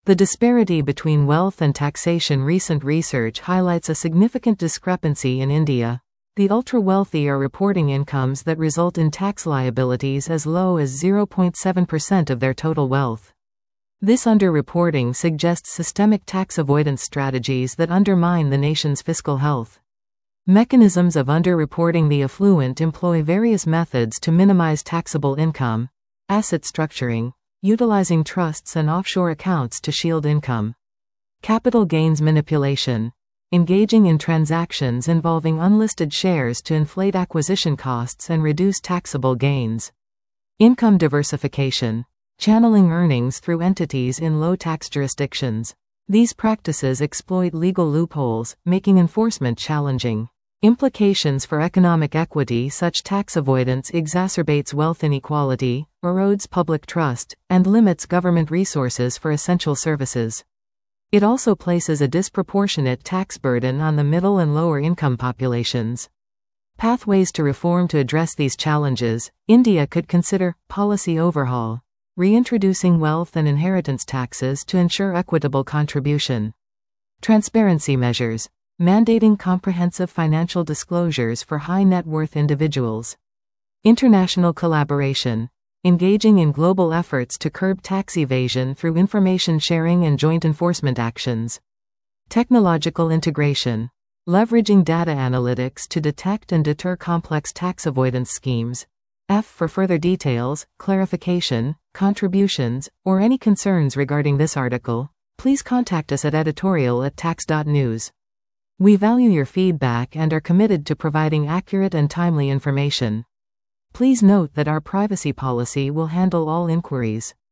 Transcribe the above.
The disparity between wealth and taxation. Recent research highlights a significant discrepancy in India. The ultra-wealthy are reporting incomes that result in tax liabilities as low as 0.7% of their total wealth. This underreporting suggests systemic tax avoidance strategies that undermine the nation's fiscal health. Mechanisms of underreporting. The affluent employ various methods to minimize taxable income: asset structuring, utilizing trusts and offshore accounts to shield income; capital gains manipulation, engaging in transactions involving unlisted shares to inflate acquisition costs and reduce taxable gains; income diversification, channeling earnings through entities in low-tax jurisdictions. These practices exploit legal loopholes, making enforcement challenging. Implications for economic equity. Such tax avoidance exacerbates wealth inequality, erodes public trust, and limits government resources for essential services. It also places a disproportionate tax burden on the middle and lower income populations. Pathways to reform. To address these challenges, India could consider policy overhaul, reintroducing wealth and inheritance taxes to ensure equitable contribution; transparency measures, mandating comprehensive financial disclosures for high net worth individuals; international collaboration, engaging in global efforts to curb tax evasion through information sharing and joint enforcement actions; technological integration, leveraging data analytics to detect and deter complex tax avoidance schemes. For further details, clarification, contributions, or any concerns regarding this article, please contact us at editorial@tax.news. We value your feedback and are committed to providing accurate and timely information. Please note that our privacy policy will handle all inquiries.